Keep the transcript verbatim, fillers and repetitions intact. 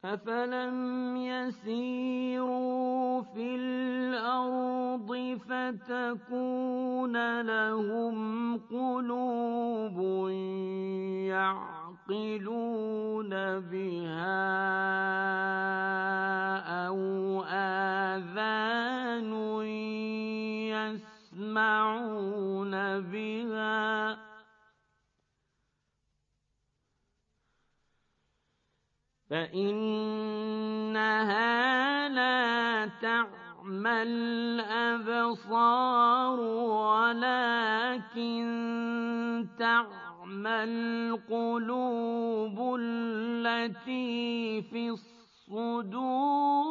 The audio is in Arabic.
أَفَلَمْ يَسِيرُوا فِي الْأَرْضِ فَتَكُونَ لَهُمْ قُلُوبٌ يَعْقِلُونَ بِهَا أَوْ آذَانٌ يَسْمَعُونَ بِهَا ۚ فَإِنَّهَا لَا تَعْمَى الْأَبْصَارُ وَلَٰكِن تَعْمَى الْقُلُوبُ الَّتِي فِي الصُّدُورِ.